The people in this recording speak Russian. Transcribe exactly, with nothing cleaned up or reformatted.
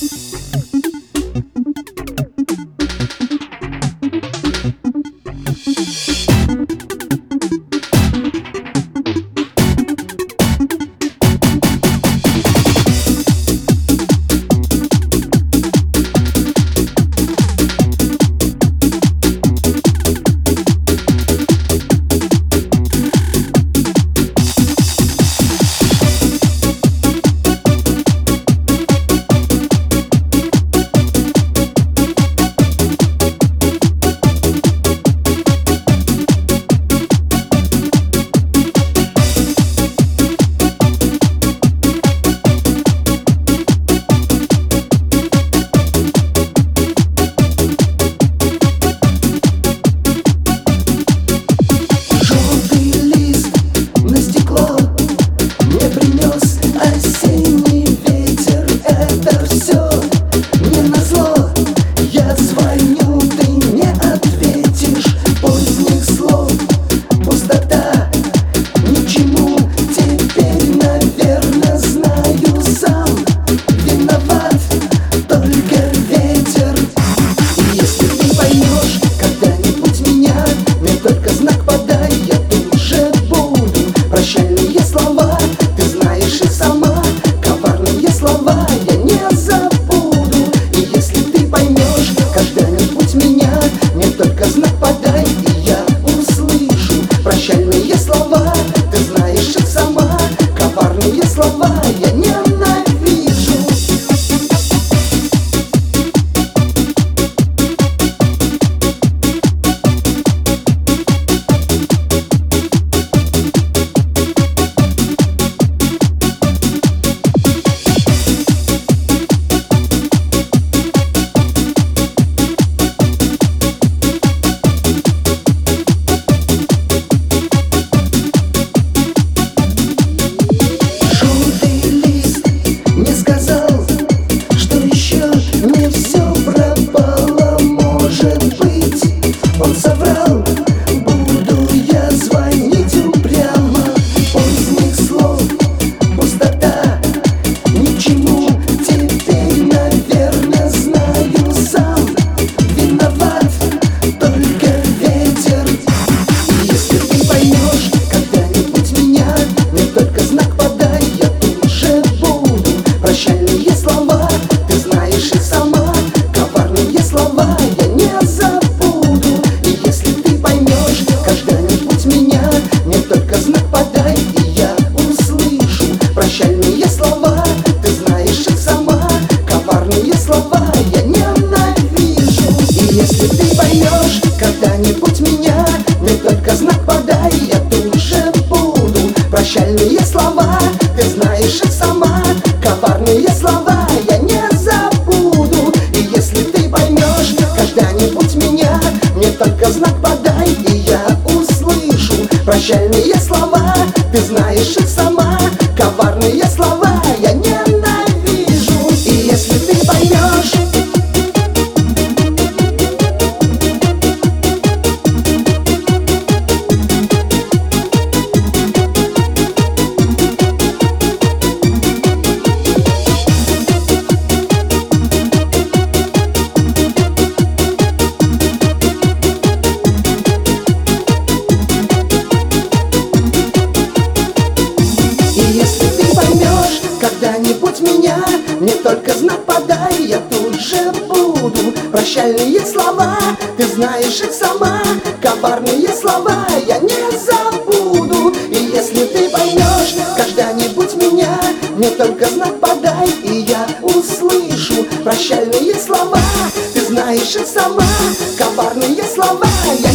Прощальные слова, ты знаешь их сама. Коварные слова я не забуду. И если ты поймешь когда-нибудь меня, мне только знак подай, и я услышу. Прощальные слова, ты знаешь их сама. Коварные слова я ненавижу. И если ты поймешь. Когда-нибудь меня, мне только знак подай, я тут же буду. Прощальные слова, ты знаешь их сама. Коварные слова я не забуду. И если ты поймешь когда-нибудь меня, мне только знак подай, и я услышу. Прощальные слова, ты знаешь их сама. Коварные слова я